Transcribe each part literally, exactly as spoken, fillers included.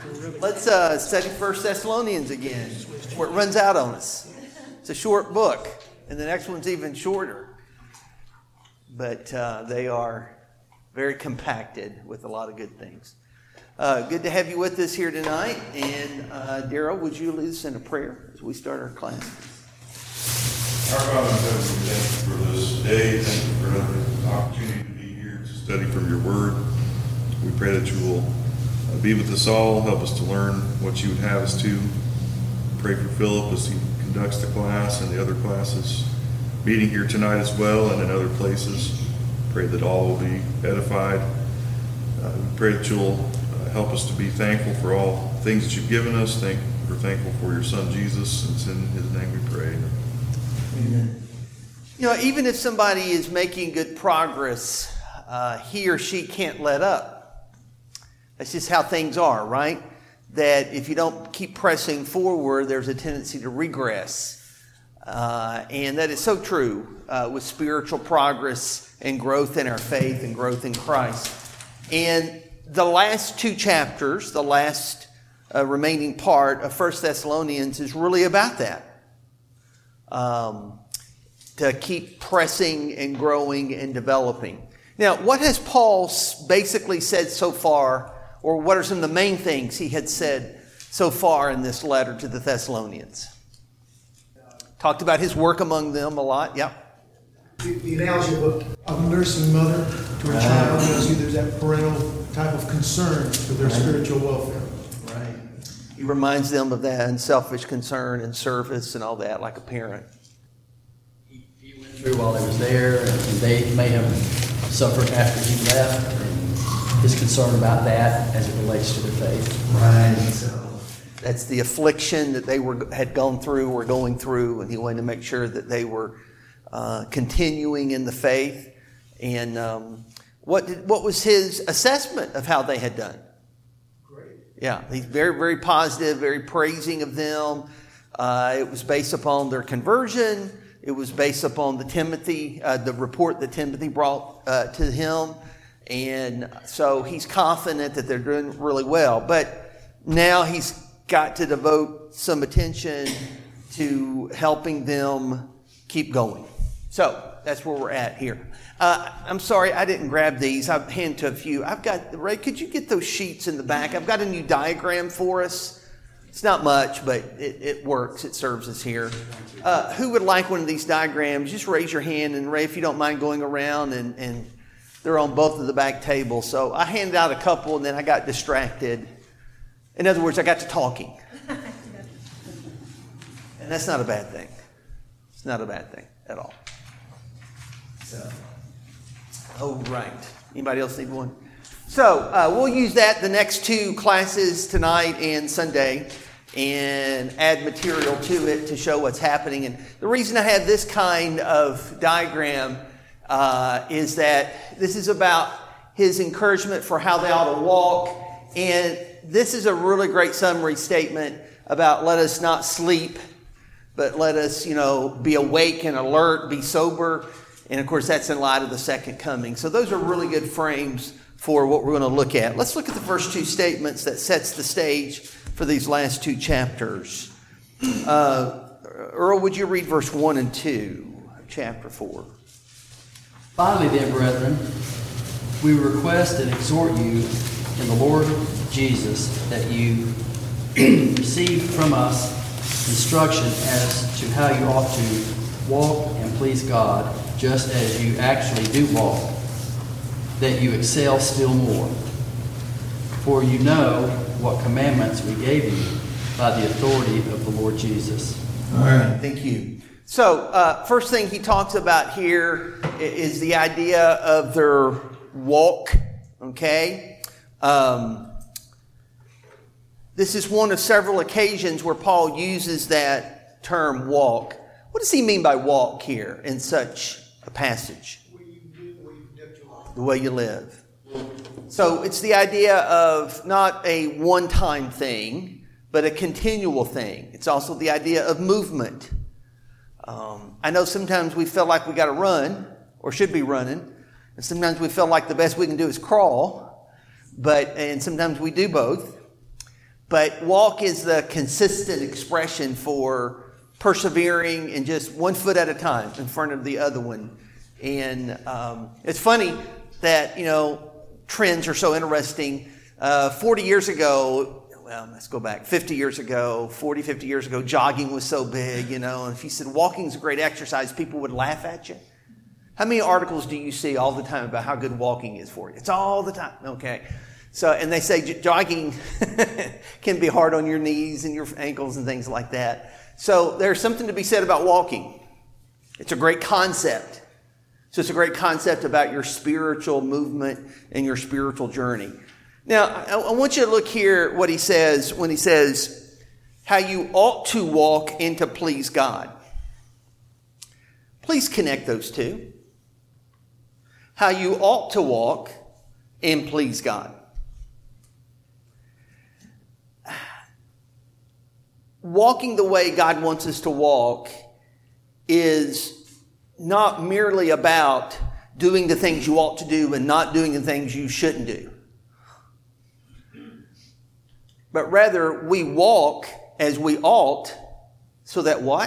Let's uh, study First Thessalonians again, where it runs out on us. It's a short book, and the next one's even shorter. But uh, they are very compacted with a lot of good things. Uh, good to have you with us here tonight. And uh, Daryl, would you lead us in a prayer as we start our class? Our Father in heaven, we thank you for this day. Thank you for another opportunity to be here to study from your word. We pray that you will uh, be with us all, help us to learn what you would have us to. Pray for Philip as he conducts the class and the other classes meeting here tonight as well and in other places. Pray that all will be edified. Uh, we pray that you'll uh, help us to be thankful for all things that you've given us. Thank, we're thankful for your son Jesus. It's in his name we pray. Amen. You know, even if somebody is making good progress, uh, he or she can't let up. That's just how things are, right? That if you don't keep pressing forward, there's a tendency to regress. Uh, and that is so true uh, with spiritual progress and growth in our faith and growth in Christ. And the last two chapters, the last uh, remaining part of First Thessalonians is really about that. Um, to keep pressing and growing and developing. Now, what has Paul basically said so far, or what are some of the main things he had said so far in this letter to the Thessalonians? Talked about his work among them a lot, yeah. The, the analogy of a, of a nursing mother to a child, you know, see there's that parental type of concern for their right. spiritual welfare. Right. He reminds them of that unselfish concern and service and all that, like a parent. He, he went through while he was there, and they may have suffered after he left, and his concern about that as it relates to their faith. Right. So that's the affliction that they were had gone through, were going through, and he wanted to make sure that they were uh, continuing in the faith. And um, what did, what was his assessment of how they had done? Great. Yeah, he's very, very positive, very praising of them. Uh, it was based upon their conversion. It was based upon the Timothy, uh, the report that Timothy brought uh, to him. And so he's confident that they're doing really well. But now he's got to devote some attention to helping them keep going. So that's where we're at here. Uh, I'm sorry, I didn't grab these. I've handed to a few. I've got, Ray, could you get those sheets in the back? I've got a new diagram for us. It's not much, but it, it works. It serves us here. Uh, who would like one of these diagrams? Just raise your hand. And Ray, if you don't mind going around, and, and they're on both of the back tables. So I handed out a couple, and then I got distracted. In other words, I got to talking. And that's not a bad thing. It's not a bad thing at all. So, oh, right. Anybody else need one? So uh, we'll use that the next two classes tonight and Sunday and add material to it to show what's happening. And the reason I have this kind of diagram uh, is that this is about his encouragement for how they ought to walk. And this is a really great summary statement about let us not sleep, but let us, you know, be awake and alert, be sober. And of course, that's in light of the second coming. So those are really good frames for what we're going to look at. Let's look at the first two statements that sets the stage for these last two chapters. Uh, Earl, would you read verse one and two of chapter four? Finally then, brethren, we request and exhort you in the Lord Jesus that you receive from us instruction as to how you ought to walk and please God, just as you actually do walk, that you excel still more. For you know what commandments we gave you by the authority of the Lord Jesus. All right, thank you. So, uh, first thing he talks about here is the idea of their walk, okay? Um, this is one of several occasions where Paul uses that term walk. What does he mean by walk here in such a passage? The way you live. So it's the idea of not a one-time thing, but a continual thing. It's also the idea of movement. Um, I know sometimes we feel like we got to run, or should be running, and sometimes we feel like the best we can do is crawl, but and sometimes we do both. But walk is the consistent expression for persevering and just one foot at a time in front of the other one. And um, it's funny that, you know, trends are so interesting. Uh, forty years ago, well, let's go back, fifty years ago, forty, fifty years ago, jogging was so big, you know, and if you said walking is a great exercise, people would laugh at you. How many articles do you see all the time about how good walking is for you? It's all the time, okay. So, and they say j- jogging can be hard on your knees and your ankles and things like that. So there's something to be said about walking. It's a great concept. So it's a great concept about your spiritual movement and your spiritual journey. Now, I, I want you to look here what he says when he says how you ought to walk and to please God. Please connect those two. How you ought to walk and please God. Walking the way God wants us to walk is not merely about doing the things you ought to do and not doing the things you shouldn't do. But rather, we walk as we ought so that what?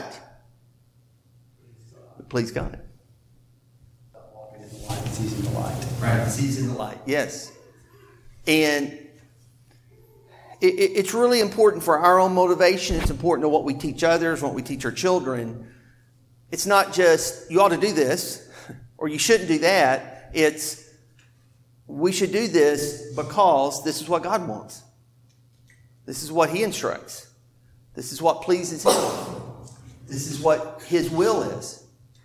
Please God. Walking in the light, seizing the light. Right, seizing the light, yes. And it, it, it's really important for our own motivation. It's important to what we teach others, what we teach our children. It's not just, you ought to do this, or you shouldn't do that. It's, we should do this because this is what God wants. This is what He instructs. This is what pleases Him. This is what His will is.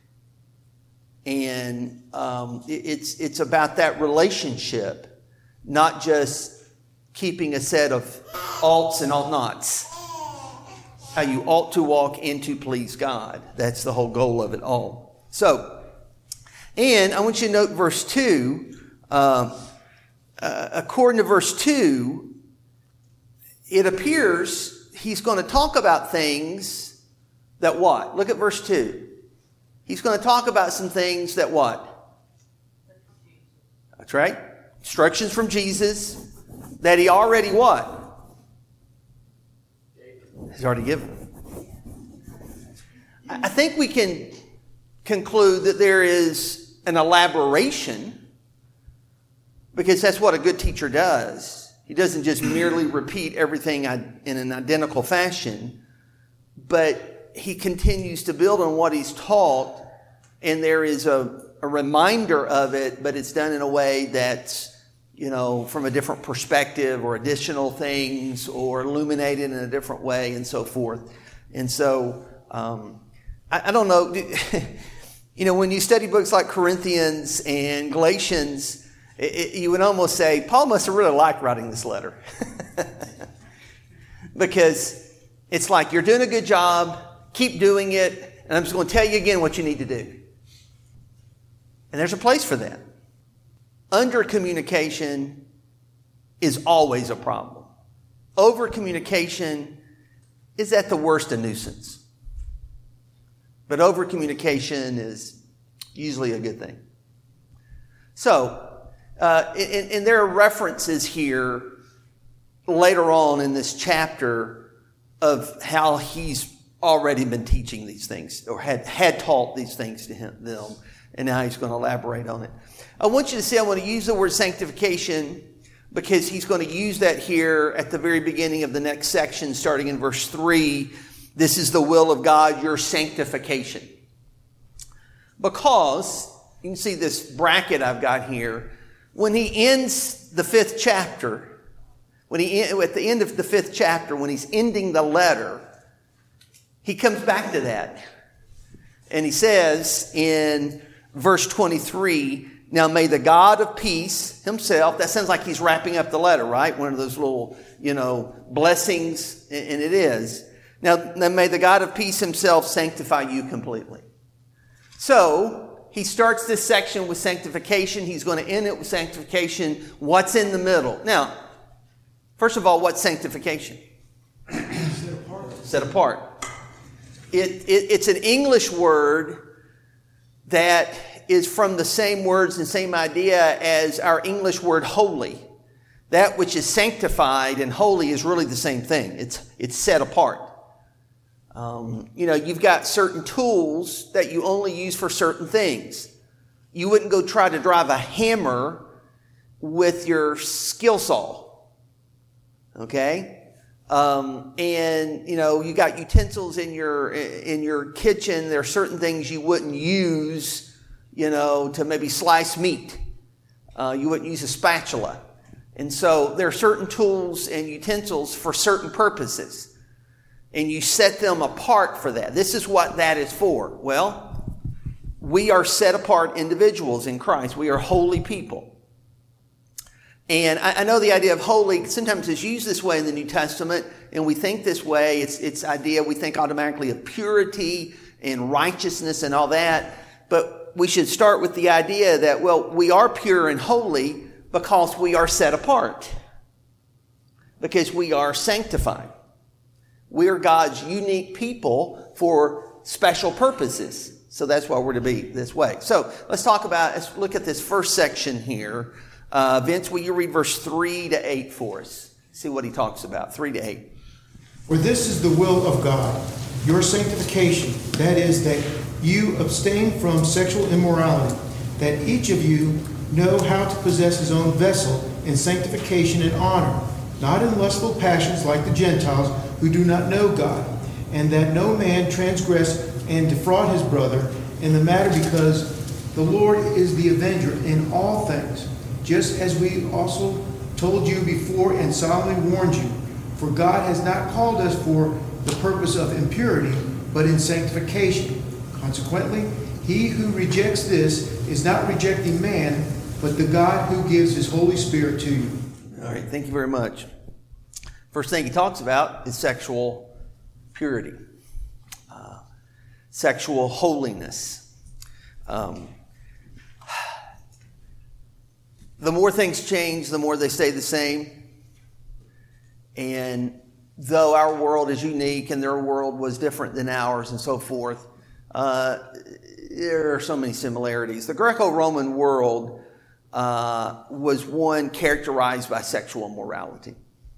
And um, it, it's, it's about that relationship, not just keeping a set of oughts and ought nots. How you ought to walk and to please God. That's the whole goal of it all. So, and I want you to note verse two. Uh, uh, according to verse two, it appears he's going to talk about things that what? Look at verse two. He's going to talk about some things that what? That's right. Instructions from Jesus that he already what? He's already given. I think we can conclude that there is an elaboration, because that's what a good teacher does. He doesn't just merely repeat everything in an identical fashion, but he continues to build on what he's taught, and there is a, a reminder of it, but it's done in a way that's, you know, from a different perspective or additional things or illuminated in a different way and so forth. And so, um, I, I don't know, you know, when you study books like Corinthians and Galatians, it, it, you would almost say, Paul must have really liked writing this letter. Because it's like, you're doing a good job, keep doing it, and I'm just going to tell you again what you need to do. And there's a place for that. Under communication is always a problem. Over communication is at the worst a nuisance. But over communication is usually a good thing. So, uh, and, and there are references here later on in this chapter of how he's already been teaching these things, or had, had taught these things to him, them, and now he's going to elaborate on it. I want you to see, I want to use the word sanctification because he's going to use that here at the very beginning of the next section, starting in verse three. This is the will of God, your sanctification. Because, you can see this bracket I've got here, when he ends the fifth chapter, when he at the end of the fifth chapter, when he's ending the letter, he comes back to that. And he says in verse twenty-three, now may the God of peace himself, that sounds like he's wrapping up the letter, right? One of those little, you know, blessings, and it is. Now, now may the God of peace himself sanctify you completely. So, he starts this section with sanctification. He's going to end it with sanctification. What's in the middle? Now, first of all, what's sanctification? Set apart. Set apart. It, it, it's an English word that is from the same words and same idea as our English word holy. That which is sanctified and holy is really the same thing. It's, it's set apart. Um, you know, you've got certain tools that you only use for certain things. You wouldn't go try to drive a hammer with your skill saw. Okay? Um, and, you know, you got utensils in your, in your kitchen. There are certain things you wouldn't use, you know, to maybe slice meat. Uh, you wouldn't use a spatula. And so there are certain tools and utensils for certain purposes. And you set them apart for that. This is what that is for. Well, we are set apart individuals in Christ. We are holy people. And I, I know the idea of holy sometimes is used this way in the New Testament, and we think this way. It's, it's idea, we think automatically of purity and righteousness and all that. But we should start with the idea that, well, we are pure and holy because we are set apart. Because we are sanctified. We are God's unique people for special purposes. So that's why we're to be this way. So let's talk about, let's look at this first section here. Uh, Vince, will you read verse three to eight for us? See what he talks about, three to eight. For this is the will of God, your sanctification, that is, that you abstain from sexual immorality, that each of you know how to possess his own vessel in sanctification and honor, not in lustful passions like the Gentiles who do not know God, and that no man transgress and defraud his brother in the matter, because the Lord is the avenger in all things, just as we also told you before and solemnly warned you. For God has not called us for the purpose of impurity, but in sanctification. Consequently, he who rejects this is not rejecting man, but the God who gives his Holy Spirit to you. All right, thank you very much. First thing he talks about is sexual purity, uh, sexual holiness. Um, the more things change, the more they stay the same. And though our world is unique and their world was different than ours and so forth, uh, there are so many similarities. The Greco-Roman world uh, was one characterized by sexual immorality.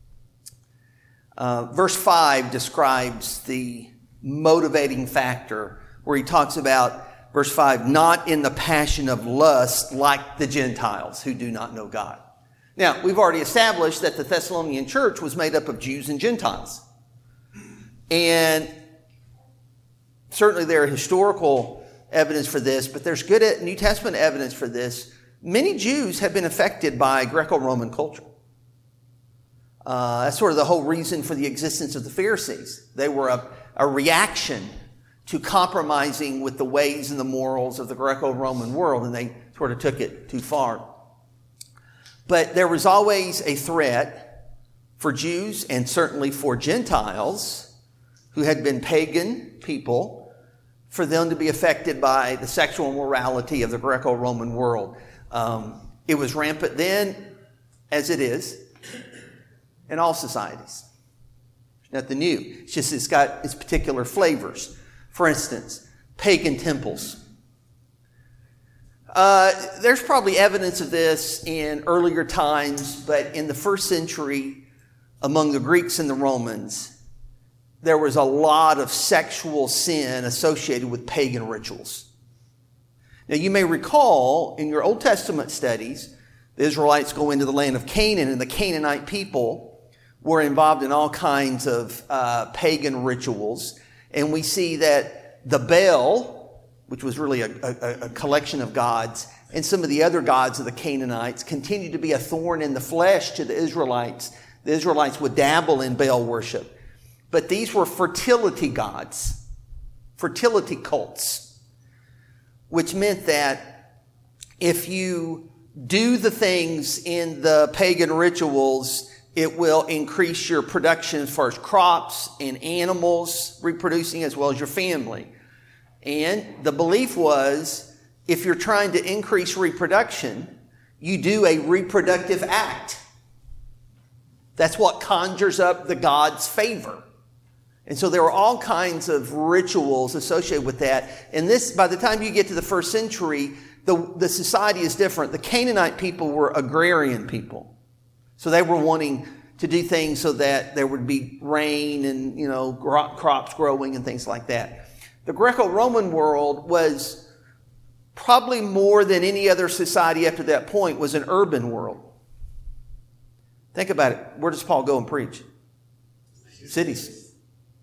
Uh, verse five describes the motivating factor where he talks about, verse five, not in the passion of lust like the Gentiles who do not know God. Now, we've already established that the Thessalonian church was made up of Jews and Gentiles. And certainly there are historical evidence for this, but there's good New Testament evidence for this. Many Jews have been affected by Greco-Roman culture. Uh, that's sort of the whole reason for the existence of the Pharisees. They were a, a reaction to compromising with the ways and the morals of the Greco-Roman world, and they sort of took it too far. But there was always a threat for Jews and certainly for Gentiles who had been pagan people, for them to be affected by the sexual immorality of the Greco-Roman world. Um, it was rampant then, as it is, in all societies. There's nothing new. It's just it's got its particular flavors. For instance, pagan temples. Uh, there's probably evidence of this in earlier times, but in the first century, among the Greeks and the Romans, there was a lot of sexual sin associated with pagan rituals. Now, you may recall in your Old Testament studies, the Israelites go into the land of Canaan, and the Canaanite people were involved in all kinds of uh, pagan rituals. And we see that the Baal, which was really a, a, a collection of gods, and some of the other gods of the Canaanites continued to be a thorn in the flesh to the Israelites. The Israelites would dabble in Baal worship. But these were fertility gods, fertility cults, which meant that if you do the things in the pagan rituals, it will increase your production as far as crops and animals reproducing, as well as your family. And the belief was, if you're trying to increase reproduction, you do a reproductive act. That's what conjures up the god's favor. And so there were all kinds of rituals associated with that. And this, by the time you get to the first century, the, the society is different. The Canaanite people were agrarian people. So they were wanting to do things so that there would be rain and, you know, crops growing and things like that. The Greco-Roman world was probably more than any other society after that point was an urban world. Think about it. Where does Paul go and preach? Cities.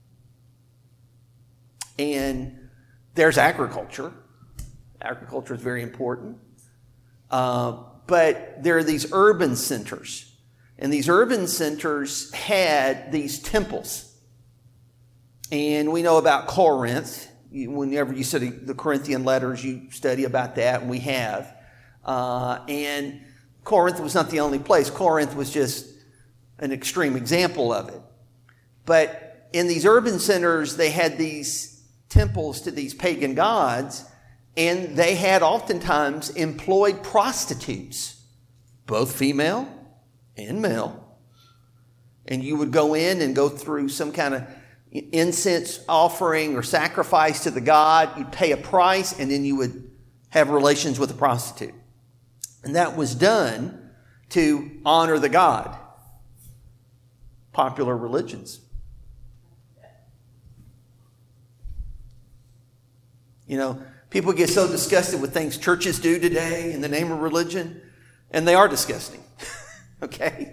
And there's agriculture. Agriculture is very important. Uh, but there are these urban centers. And these urban centers had these temples. And we know about Corinth. Whenever you study the Corinthian letters, you study about that, and we have. Uh, and Corinth was not the only place. Corinth was just an extreme example of it. But in these urban centers, they had these temples to these pagan gods, and they had oftentimes employed prostitutes, both female and male. And you would go in and go through some kind of incense offering or sacrifice to the god. You'd pay a price, and then you would have relations with a prostitute. And that was done to honor the god. Popular religions. You know, people get so disgusted with things churches do today in the name of religion, and they are disgusting. Okay?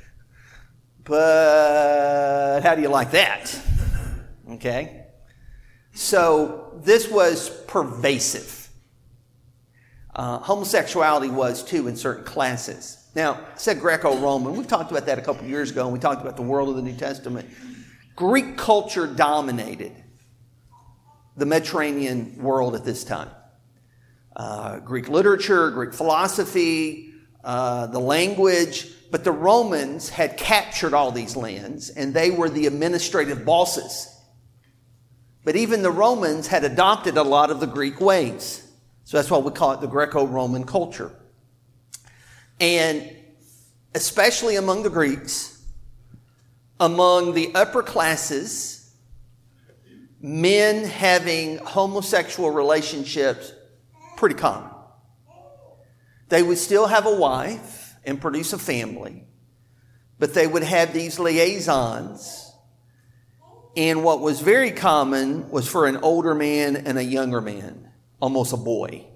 But how do you like that? Okay? So this was pervasive. Uh, homosexuality was too in certain classes. Now, I said Greco-Roman. We talked about that a couple of years ago, and we talked about the world of the New Testament. Greek culture dominated the Mediterranean world at this time. Uh, Greek literature, Greek philosophy, uh, the language. But the Romans had captured all these lands, and they were the administrative bosses. But even the Romans had adopted a lot of the Greek ways. So that's why we call it the Greco-Roman culture. And especially among the Greeks, among the upper classes, men having homosexual relationships, pretty common. They would still have a wife and produce a family, but they would have these liaisons. And what was very common was for an older man and a younger man, almost a boy.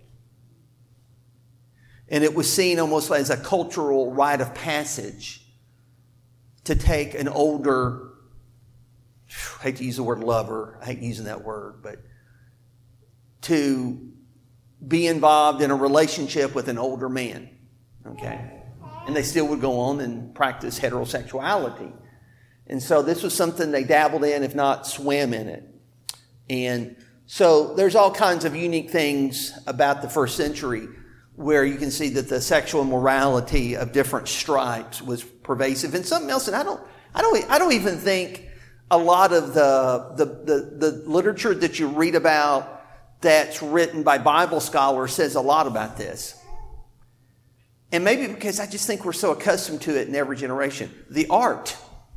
And it was seen almost as a cultural rite of passage to take an older, I hate to use the word lover, I hate using that word, but to be involved in a relationship with an older man. Okay? And they still would go on and practice heterosexuality. And so this was something they dabbled in, if not swam in it. And so there's all kinds of unique things about the first century where you can see that the sexual immorality of different stripes was pervasive. And something else, and I don't, I don't, I don't even think a lot of the, the, the, the literature that you read about that's written by Bible scholars says a lot about this. And maybe because I just think we're so accustomed to it in every generation. The art.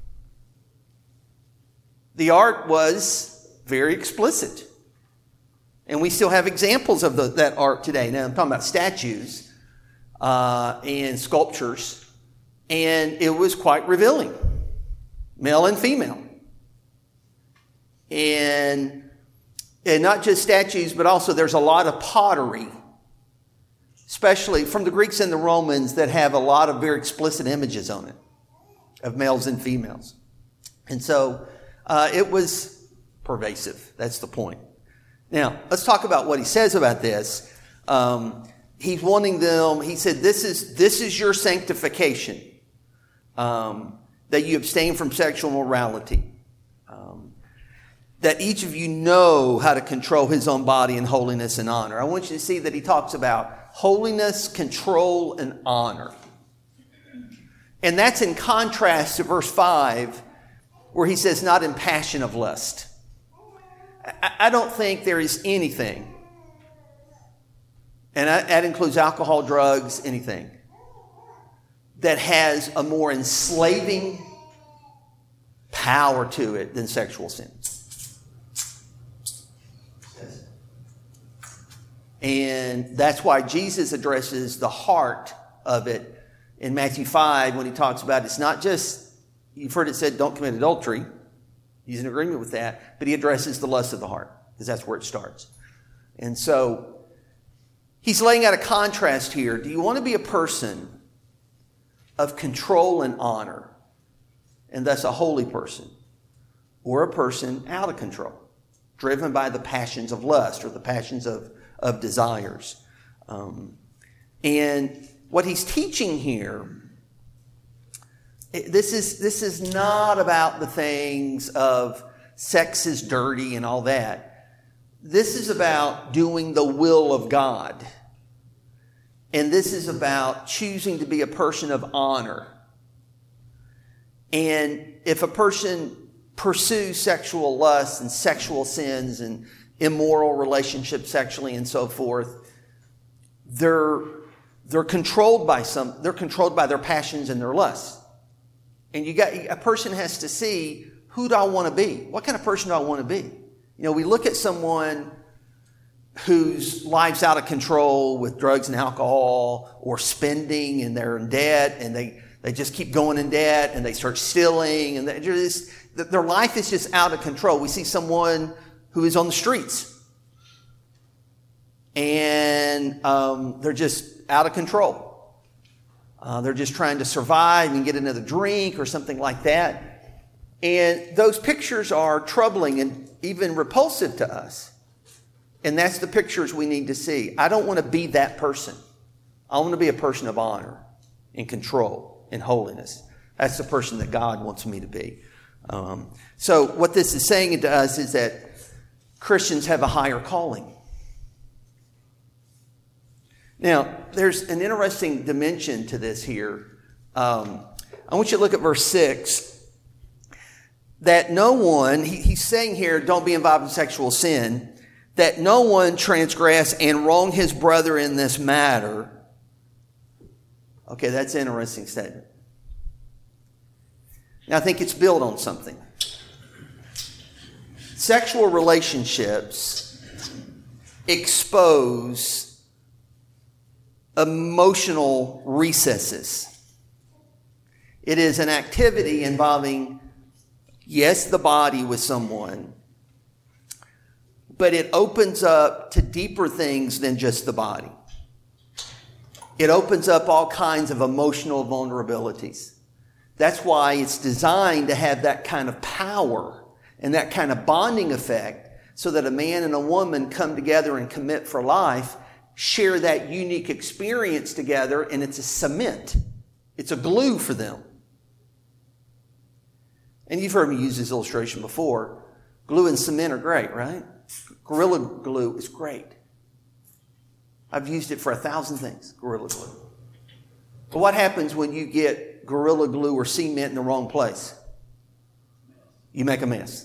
The art was very explicit. And we still have examples of the, that art today. Now, I'm talking about statues uh, and sculptures. And it was quite revealing. Male and female. And, and not just statues, but also there's a lot of pottery. Especially from the Greeks and the Romans that have a lot of very explicit images on it. Of males and females. And so uh, it was pervasive. That's the point. Now, let's talk about what he says about this. Um, he's wanting them, he said, this is, this is your sanctification, um, that you abstain from sexual morality, um, that each of you know how to control his own body in holiness and honor. I want you to see that he talks about holiness, control, and honor. And that's in contrast to verse five, where he says, not in passion of lust. I don't think there is anything, and that includes alcohol, drugs, anything, that has a more enslaving power to it than sexual sin. And that's why Jesus addresses the heart of it in Matthew five when he talks about it's not just, you've heard it said, don't commit adultery. He's in agreement with that, but he addresses the lust of the heart because that's where it starts. And so he's laying out a contrast here. Do you want to be a person of control and honor, and thus a holy person, or a person out of control, driven by the passions of lust or the passions of, of desires? Um, and what he's teaching here, this is, this is not about the things of sex is dirty and all that. This is about doing the will of God. And this is about choosing to be a person of honor. And if a person pursues sexual lust and sexual sins and immoral relationships sexually and so forth, they're, they're controlled by some, they're controlled by their passions and their lusts. And you got, a person has to see, who do I want to be? What kind of person do I want to be? You know, we look at someone whose life's out of control with drugs and alcohol or spending, and they're in debt, and they, they just keep going in debt, and they start stealing, and they just, their life is just out of control. We see someone who is on the streets, and um, they're just out of control. Uh, they're just trying to survive and get another drink or something like that. And those pictures are troubling and even repulsive to us. And that's the pictures we need to see. I don't want to be that person. I want to be a person of honor and control and holiness. That's the person that God wants me to be. Um, so what this is saying to us is that Christians have a higher calling. Now, there's an interesting dimension to this here. Um, I want you to look at verse six. That no one, he, he's saying here, don't be involved in sexual sin, that no one transgress and wrong his brother in this matter. Okay, that's an interesting statement. Now, I think it's built on something. Sexual relationships expose emotional recesses. It is an activity involving, yes, the body with someone, but it opens up to deeper things than just the body. It opens up all kinds of emotional vulnerabilities. That's why it's designed to have that kind of power and that kind of bonding effect, so that a man and a woman come together and commit for life, share that unique experience together, and it's a cement. It's a glue for them. And you've heard me use this illustration before. Glue and cement are great, right? Gorilla Glue is great. I've used it for a thousand things, Gorilla Glue. But what happens when you get Gorilla Glue or cement in the wrong place? You make a mess.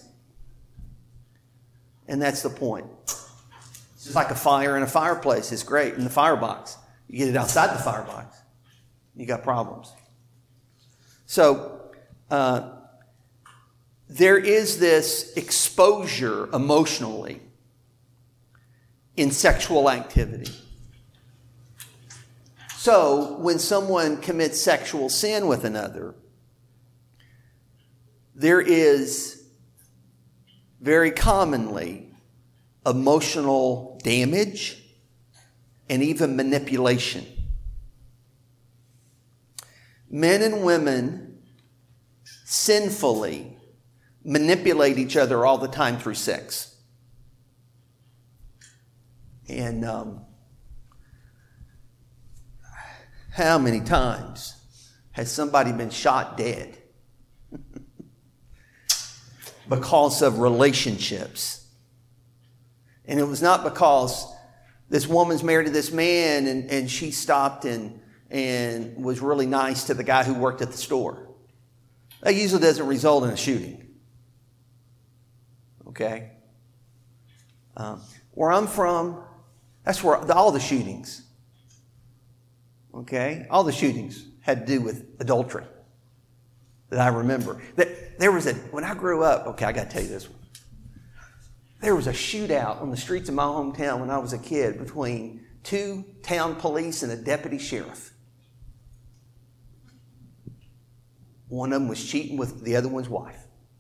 And that's the point. It's just like a fire in a fireplace. It's great in the firebox. You get it outside the firebox, you got problems. So, uh, there is this exposure emotionally in sexual activity. So, when someone commits sexual sin with another, there is very commonly emotional damage and even manipulation. Men and women sinfully manipulate each other all the time through sex. And um, how many times has somebody been shot dead because of relationships? And it was not because this woman's married to this man and, and she stopped and, and was really nice to the guy who worked at the store. That usually doesn't result in a shooting. Okay? Um, where I'm from, that's where all the shootings, okay? All the shootings had to do with adultery that I remember. That there was a, when I grew up, okay, I got to tell you this one. There was a shootout on the streets of my hometown when I was a kid between two town police and a deputy sheriff. One of them was cheating with the other one's wife.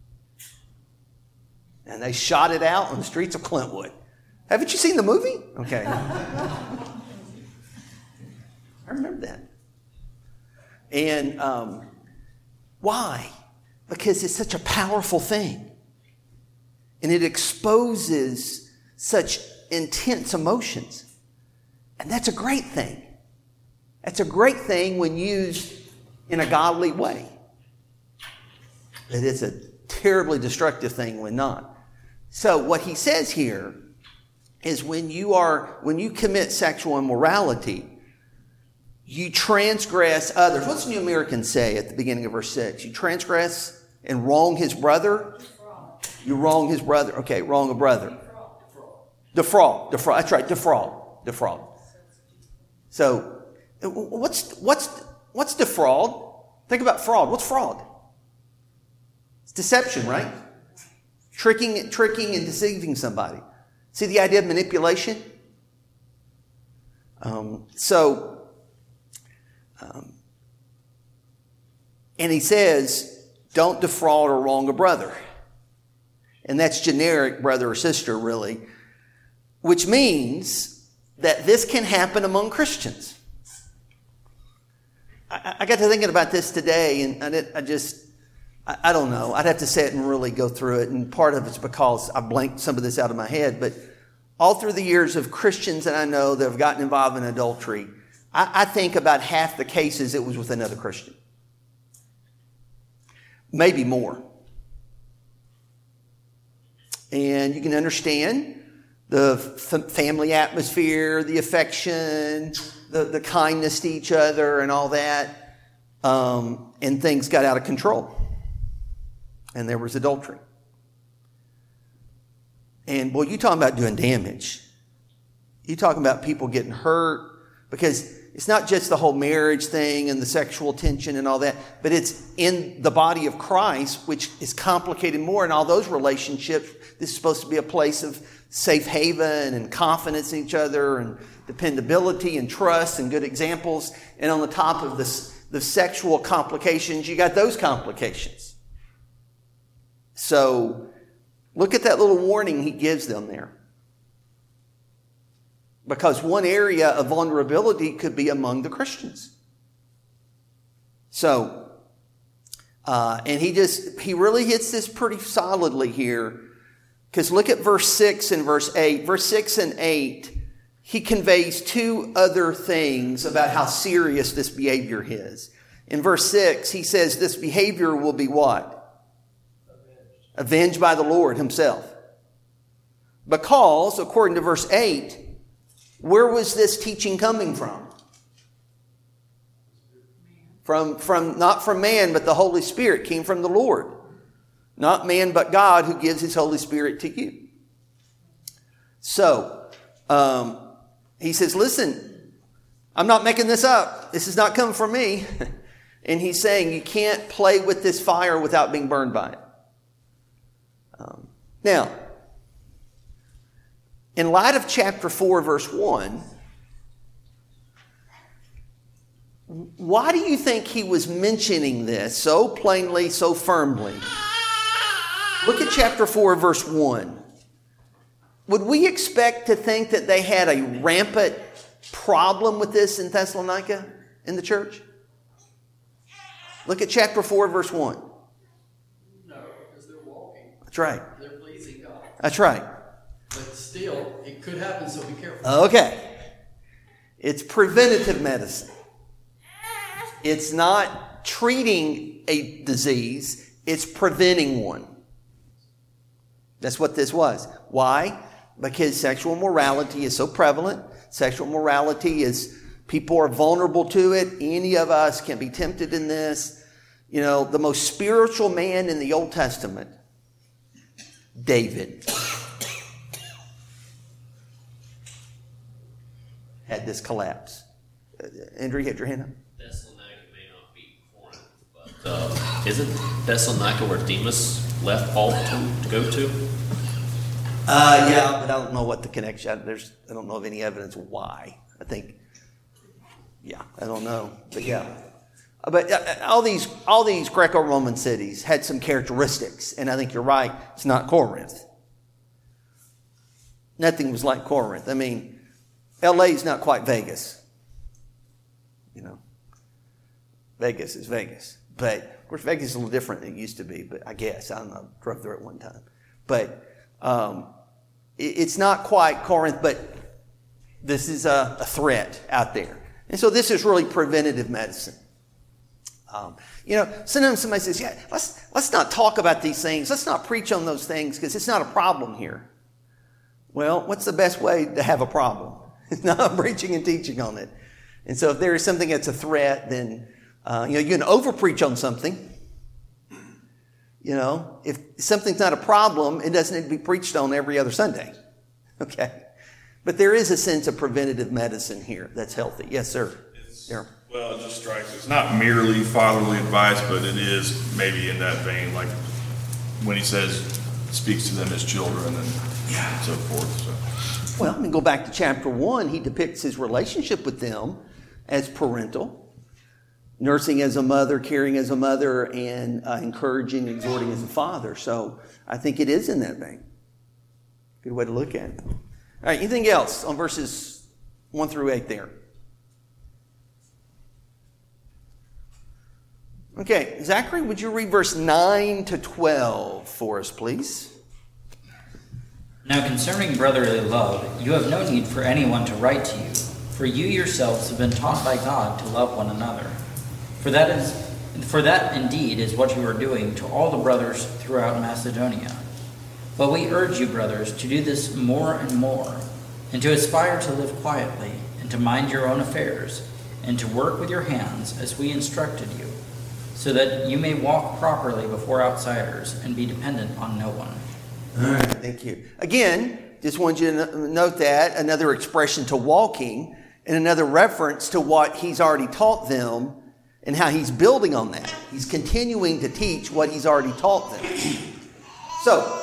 And they shot it out on the streets of Clintwood. Haven't you seen the movie? Okay. I remember that. And um, why? Because it's such a powerful thing. And it exposes such intense emotions. And that's a great thing. That's a great thing when used in a godly way. It is a terribly destructive thing when not. So what he says here is when you are, when you commit sexual immorality, you transgress others. What's the New American say at the beginning of verse six? You transgress and wrong his brother? You wrong his brother. Okay, wrong a brother. Defraud. Defraud. That's right, defraud. Defraud. So, what's, what's, what's defraud? Think about fraud. What's fraud? It's deception, right? Tricking, tricking and deceiving somebody. See the idea of manipulation? Um, so, um, and he says, don't defraud or wrong a brother. And that's generic brother or sister, really. Which means that this can happen among Christians. I, I got to thinking about this today, and I, did, I just, I, I don't know. I'd have to sit and really go through it. And part of it's because I blanked some of this out of my head. But all through the years of Christians that I know that have gotten involved in adultery, I, I think about half the cases it was with another Christian. Maybe more. And you can understand the f- family atmosphere, the affection, the, the kindness to each other and all that. Um, and things got out of control. And there was adultery. And boy, you talking about doing damage. You talking about people getting hurt. Because it's not just the whole marriage thing and the sexual tension and all that, but it's in the body of Christ, which is complicated more in all those relationships. This is supposed to be a place of safe haven and confidence in each other and dependability and trust and good examples. And on the top of this, the sexual complications, you got those complications. So look at that little warning he gives them there. Because one area of vulnerability could be among the Christians. So, uh, and he just, he really hits this pretty solidly here. Because look at verse six and verse eight. Verse six and eight, he conveys two other things about how serious this behavior is. In verse six, he says this behavior will be what? Avenged. Avenged by the Lord himself. Because, according to verse eight, where was this teaching coming from? From, from, not from man, but the Holy Spirit came from the Lord. Not man, but God who gives his Holy Spirit to you. So, um, he says, listen, I'm not making this up. This is not coming from me. And he's saying you can't play with this fire without being burned by it. Um, now, in light of chapter four, verse one, why do you think he was mentioning this so plainly, so firmly? Look at chapter four, verse one. Would we expect to think that they had a rampant problem with this in Thessalonica, in the church? Look at chapter four, verse one. No, because they're walking. That's right. They're pleasing God. That's right. But still, it could happen, so be careful. Okay. It's preventative medicine. It's not treating a disease, it's preventing one. That's what this was. Why? Because sexual morality is so prevalent. Sexual morality is, people are vulnerable to it. Any of us can be tempted in this. You know, the most spiritual man in the Old Testament, David, had this collapse. Uh, Andrew, you had your hand up? Thessalonica may not be Corinth, but uh, isn't Thessalonica where Demas left Paul to, to go to? Uh, yeah, but I don't know what the connection. There's, I don't know of any evidence why. I think, yeah, I don't know, but yeah. But uh, all these all these Greco-Roman cities had some characteristics, and I think you're right. It's not Corinth. Nothing was like Corinth. I mean, L A is not quite Vegas. You know, Vegas is Vegas, but of course Vegas is a little different than it used to be. But I guess I don't know. Drove there at one time, but um, it, it's not quite Corinth. But this is a, a threat out there, and so this is really preventative medicine. Um, you know, sometimes somebody says, yeah, let's, let's not talk about these things. Let's not preach on those things because it's not a problem here. Well, what's the best way to have a problem? It's not preaching and teaching on it. And so if there is something that's a threat, then, uh, you know, you can over-preach on something. You know, if something's not a problem, it doesn't need to be preached on every other Sunday. Okay? But there is a sense of preventative medicine here that's healthy. Yes, sir. Yeah. Well, it just strikes, it's not merely fatherly advice, but it is maybe in that vein, like when he says, speaks to them as children and yeah. so forth. So. Well, let me go back to chapter one. He depicts his relationship with them as parental, nursing as a mother, caring as a mother, and uh, encouraging, exhorting as a father. So I think it is in that vein. Good way to look at it. All right, anything else on verses one through eight there? Okay, Zachary, would you read verse nine to twelve for us, please? Now concerning brotherly love, you have no need for anyone to write to you, for you yourselves have been taught by God to love one another. For that is, for that indeed is what you are doing to all the brothers throughout Macedonia. But we urge you, brothers, to do this more and more, and to aspire to live quietly, and to mind your own affairs, and to work with your hands as we instructed you, so that you may walk properly before outsiders and be dependent on no one. All right, thank you. Again, just want you to note that, another expression to walking, and another reference to what he's already taught them and how he's building on that. He's continuing to teach what he's already taught them. So,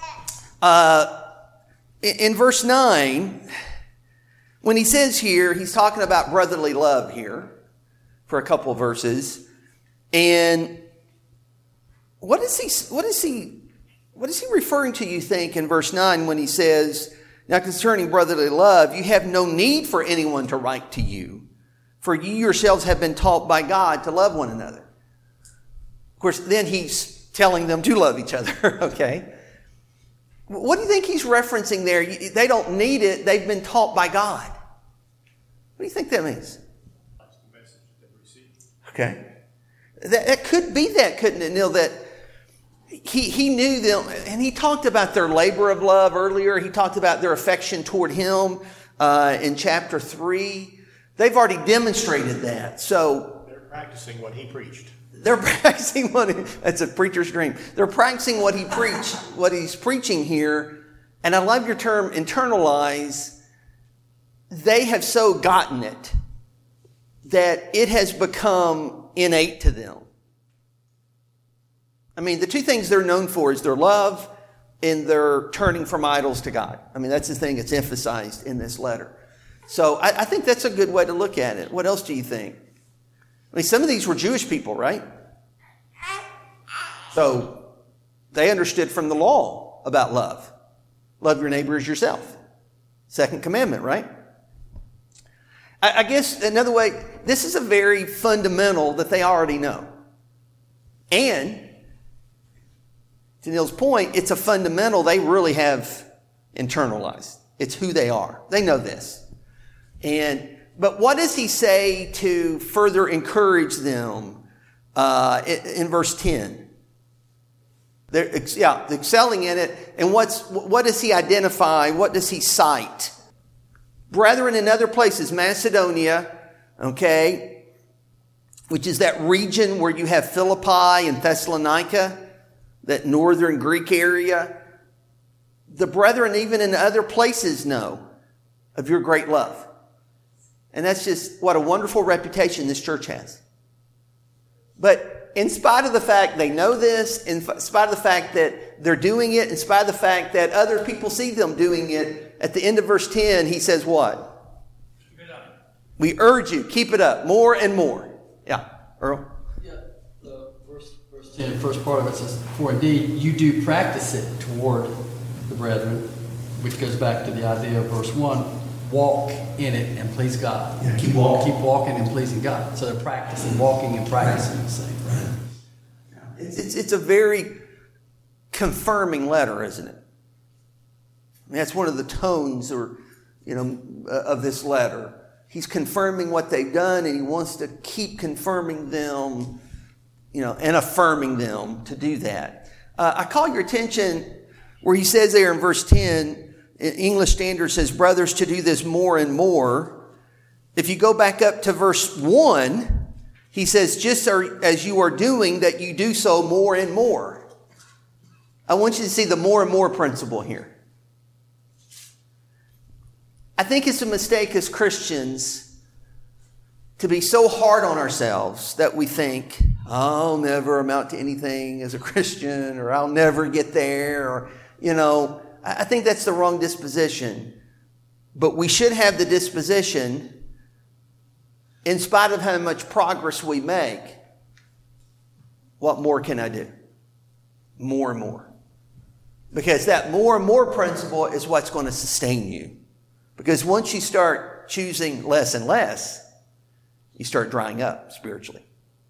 uh, in, in verse nine, when he says here, he's talking about brotherly love here for a couple of verses. And what is he, what is he, what is he referring to, you think, in verse nine when he says, now concerning brotherly love, you have no need for anyone to write to you, for you yourselves have been taught by God to love one another. Of course, then he's telling them to love each other, okay? What do you think he's referencing there? They don't need it. They've been taught by God. What do you think that means? That's the message that we receive. Okay. That, that could be that, couldn't it, Neil? That he, he knew them, and he talked about their labor of love earlier. He talked about their affection toward him uh, in chapter three. They've already demonstrated that. So They're practicing what he preached. They're practicing what, he, that's a preacher's dream. They're practicing what he preached, what he's preaching here. And I love your term, internalize. They have so gotten it that it has become innate to them. I mean, the two things they're known for is their love and their turning from idols to God. I mean, that's the thing that's emphasized in this letter. So I, I think that's a good way to look at it. What else do you think? I mean, some of these were Jewish people, right? So they understood from the law about love. Love your neighbor as yourself. Second commandment, right? I guess another way, this is a very fundamental that they already know. And, to Neil's point, it's a fundamental they really have internalized. It's who they are. They know this. And, but what does he say to further encourage them uh, in, in verse ten? They're, yeah, excelling in it. And what's what does he identify? What does he cite? Brethren in other places, Macedonia, okay, which is that region where you have Philippi and Thessalonica, that northern Greek area. The brethren even in other places know of your great love. And that's just what a wonderful reputation this church has. But in spite of the fact they know this, in spite of the fact that they're doing it, in spite of the fact that other people see them doing it, at the end of verse ten, he says what? Keep it up. We urge you, keep it up more and more. Yeah, Earl? Yeah, the verse, verse ten, first part of it says, "For indeed you do practice it toward the brethren," which goes back to the idea of verse one, walk in it and please God. Yeah, keep walking. Keep walking and pleasing God. So they're practicing, walking and practicing the same. Right. It's, it's, it's a very confirming letter, isn't it? I mean, that's one of the tones or, you know, of this letter. He's confirming what they've done, and he wants to keep confirming them, you know, and affirming them to do that. Uh, I call your attention where he says there in verse ten, English Standard says, brothers, to do this more and more. If you go back up to verse one, he says, just as you are doing, that you do so more and more. I want you to see the more and more principle here. I think it's a mistake as Christians to be so hard on ourselves that we think, I'll never amount to anything as a Christian, or I'll never get there, or, you know, I think that's the wrong disposition. But we should have the disposition, in spite of how much progress we make, what more can I do? More and more. Because that more and more principle is what's going to sustain you. Because once you start choosing less and less, you start drying up spiritually.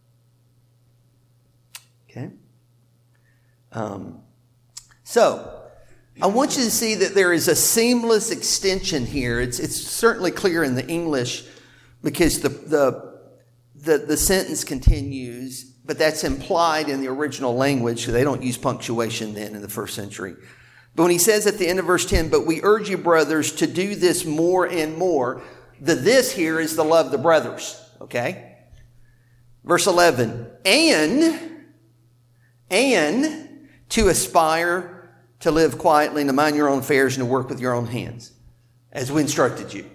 Okay? Um, so, I want you to see that there is a seamless extension here. It's, it's certainly clear in the English because the, the, the, the sentence continues, but that's implied in the original language. They don't use punctuation then in the first century. But when he says at the end of verse ten, but we urge you, brothers, to do this more and more, the this here is the love the brothers, okay? Verse eleven, and, and to aspire to live quietly and to mind your own affairs and to work with your own hands, as we instructed you.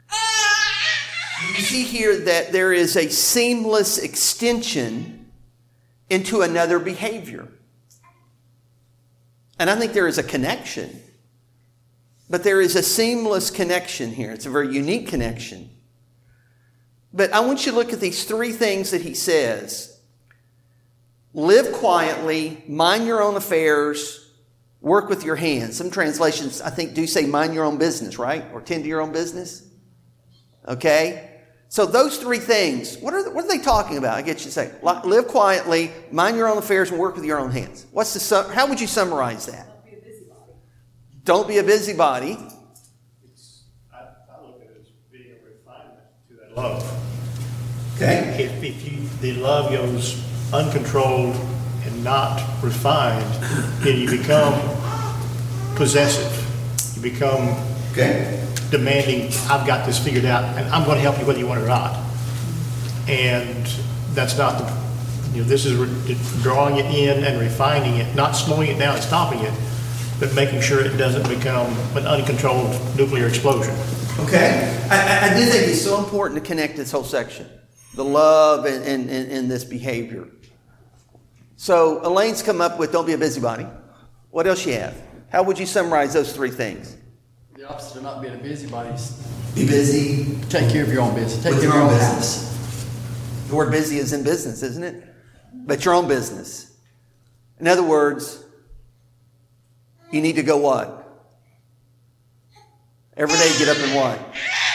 You see here that there is a seamless extension into another behavior. And I think there is a connection. But there is a seamless connection here. It's a very unique connection. But I want you to look at these three things that he says. Live quietly, mind your own affairs, work with your hands. Some translations, I think, do say mind your own business, right? Or tend to your own business. Okay? So those three things, what are, what are they talking about? I get you to say, live quietly, mind your own affairs, and work with your own hands. What's the, how would you summarize that? Don't be a busybody. It's, I, I look at it as being a refinement to that love. Okay. If, if you, the love goes uncontrolled and not refined, then you become possessive. You become Okay. demanding, I've got this figured out, and I'm going to help you whether you want it or not. And that's not the, you know, this is re- drawing it in and refining it, not slowing it down and stopping it, but making sure it doesn't become an uncontrolled nuclear explosion. Okay. I, I, I do think it's so important to connect this whole section. The love and, and, and, and this behavior. So Elaine's come up with don't be a busybody. What else you have? How would you summarize those three things? The opposite of not being a busybody is Be busy. take care of your own business. Take With care of your your own own business. house. The word busy is in business, isn't it? But your own business. In other words, you need to go what? Every day get up and what?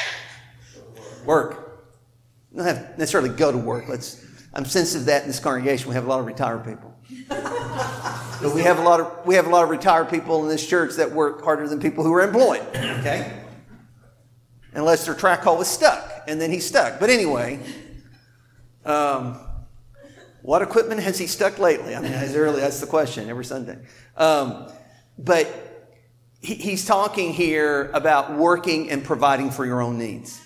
Work. You don't have to necessarily go to work. Let's. I'm sensitive to that in this congregation. We have a lot of retired people. But we have a lot of we have a lot of retired people in this church that work harder than people who are employed. Okay? Unless their track hole is stuck, and then he's stuck. But anyway, um, what equipment has he stuck lately? I mean, as early that's the question every Sunday. Um, but he, he's talking here about working and providing for your own needs.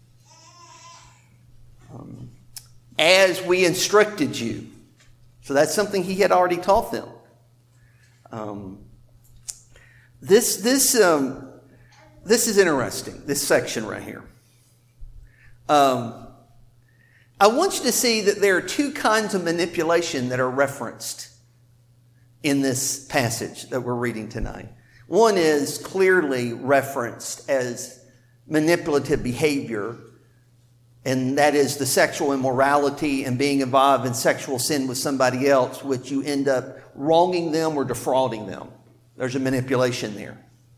Um, as we instructed you. So that's something he had already taught them. Um, this this um, this is interesting. This section right here. Um, I want you to see that there are two kinds of manipulation that are referenced in this passage that we're reading tonight. One is clearly referenced as manipulative behavior And that is the sexual immorality and being involved in sexual sin with somebody else, which you end up wronging them or defrauding them. There's a manipulation there.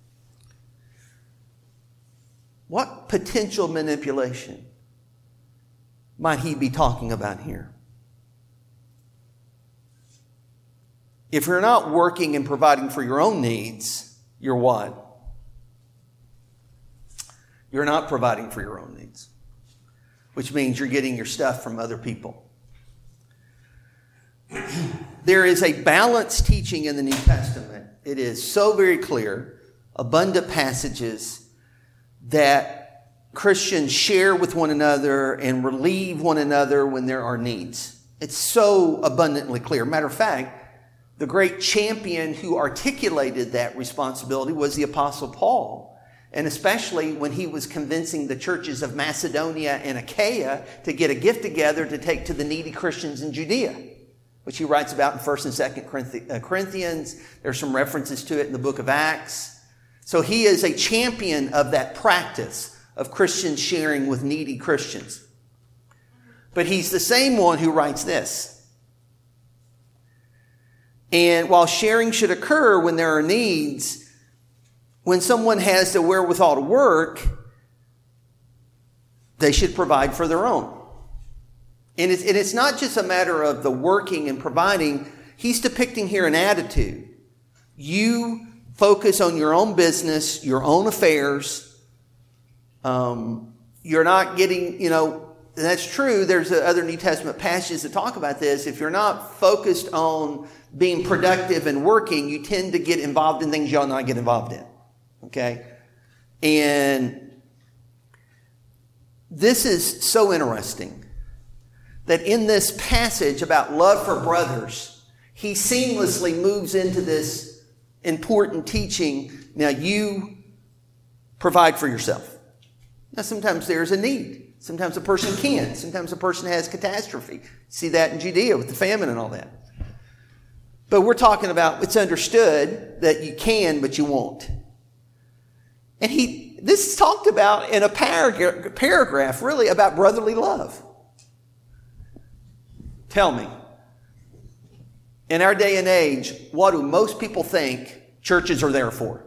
What potential manipulation might he be talking about here? If you're not working and providing for your own needs, you're what? You're not providing for your own needs, which means you're getting your stuff from other people. There is a balanced teaching in the New Testament. It is so very clear, abundant passages that Christians share with one another and relieve one another when there are needs. It's so abundantly clear. Matter of fact, the great champion who articulated that responsibility was the Apostle Paul. And especially when he was convincing the churches of Macedonia and Achaia to get a gift together to take to the needy Christians in Judea, which he writes about in First and Second Corinthians. There's some references to it in the book of Acts. So he is a champion of that practice of Christians sharing with needy Christians. But he's the same one who writes this. And while sharing should occur when there are needs, when someone has the wherewithal to work, they should provide for their own. And it's, and it's not just a matter of the working and providing. He's depicting here an attitude. You focus on your own business, your own affairs. Um, you're not getting, you know, and that's true. There's other New Testament passages that talk about this. If you're not focused on being productive and working, you tend to get involved in things you ought not get involved in. Okay? And this is so interesting that in this passage about love for brothers, he seamlessly moves into this important teaching. Now you provide for yourself. Now sometimes there's a need. Sometimes a person can't. Sometimes a person has catastrophe. See that in Judea with the famine and all that. But we're talking about, it's understood that you can, but you won't. And he, this is talked about in a paragraph, paragraph really about brotherly love. Tell me, in our day and age, what do most people think churches are there for?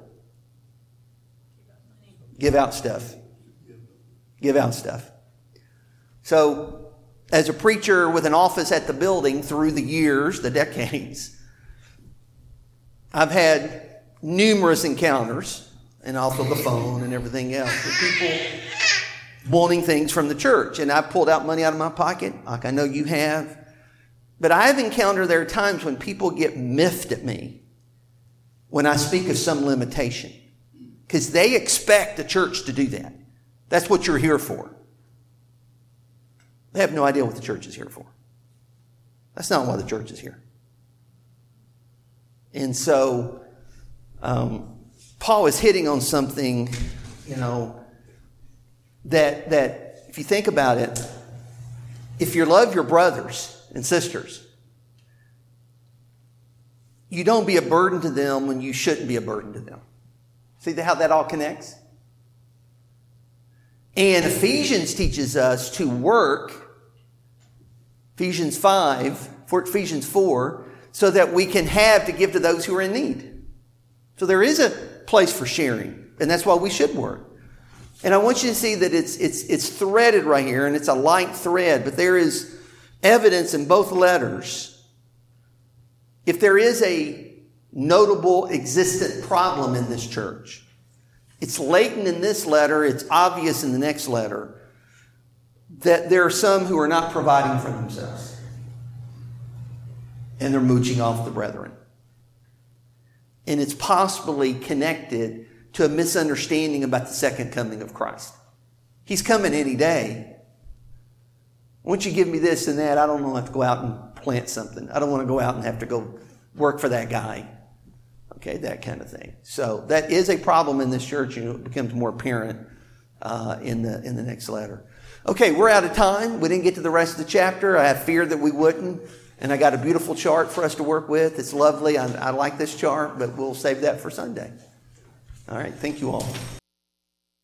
Give out stuff. Give out stuff. So, as a preacher with an office at the building through the years, the decades, I've had numerous encounters, and also the phone and everything else, with people wanting things from the church. And I've pulled out money out of my pocket, like I know you have. But I have encountered there are times when people get miffed at me when I speak of some limitation, because they expect the church to do that. That's what you're here for. They have no idea what the church is here for. That's not why the church is here. And so um, Paul is hitting on something, you know, that that if you think about it, if you love your brothers and sisters, you don't be a burden to them when you shouldn't be a burden to them. See how that all connects? And Ephesians teaches us to work, Ephesians five, for Ephesians four, so that we can have to give to those who are in need. So there is a place for sharing, and that's why we should work. And I want you to see that it's it's it's threaded right here, and it's a light thread, but there is evidence in both letters. If there is a notable existent problem in this church, it's latent in this letter, it's obvious in the next letter, that there are some who are not providing for themselves. And they're mooching off the brethren. And it's possibly connected to a misunderstanding about the second coming of Christ. He's coming any day. Once you give me this and that, I don't want to have to go out and plant something. I don't want to go out and have to go work for that guy. Okay, that kind of thing. So that is a problem in this church, and it becomes more apparent uh, in the in the next letter. Okay, we're out of time. We didn't get to the rest of the chapter. I feared that we wouldn't. And I got a beautiful chart for us to work with. It's lovely. I, I like this chart, but we'll save that for Sunday. All right, thank you all.